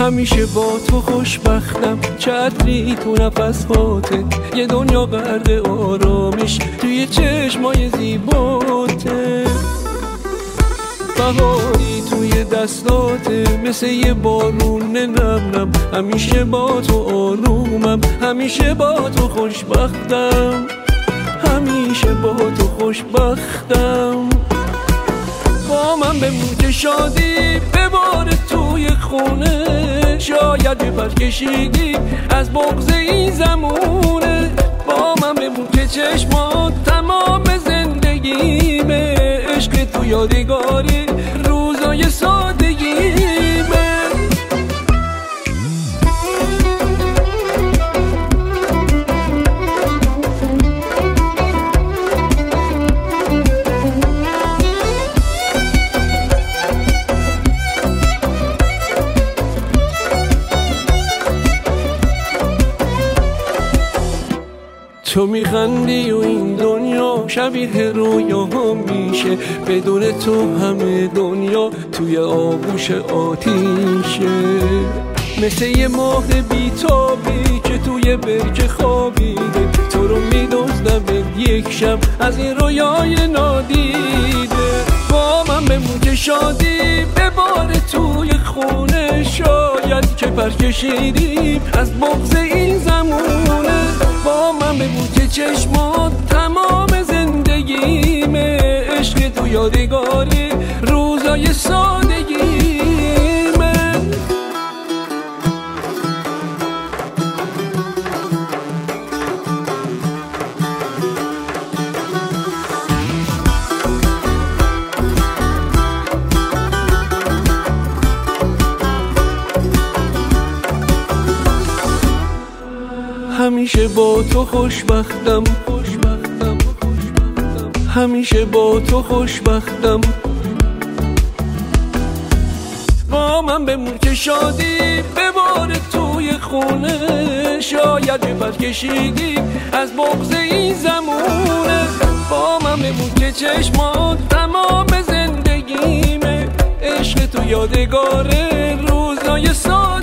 همیشه با تو خوشبختم، چتری تو نفس هاته، یه دنیا غرق آرامش توی چشمای زیباته. بهاری توی دستاته مثل یه بارون نم، همیشه با تو آرومم، همیشه با تو خوشبختم، همیشه با تو خوشبختم. با من بمون که شادی بباره توی خونه، شاید بپر کشیدی از بغض این زمونه. با من بمون که چشمات تمام زندگیمه، عشق تو یادگاری روزای سادگیمه. تو میخندی و این دنیا شبیه رویاها میشه، بدون تو همه دنیا توی آغوش آتیشه. مثل یه ماه بیتابی که توی برکه خوابیده، تو رو میدزدم یک شب از این رویای نادیده. با من بمون که شادی بباره توی خونه، شاید که پر کشیدیم از بغض این زمونه. با من بمون که چشمات تمام زندگیمه، عشق تو یادگاری روزای سادگیمه. همیشه با تو خوشبختم، همیشه با تو خوشبختم. با من بمون که شادی بباره توی خونه، شاید بپر کشیدی از بغض این زمونه. با من بمون که چشمات تمام زندگیمه، عشق تو یادگار روزای سال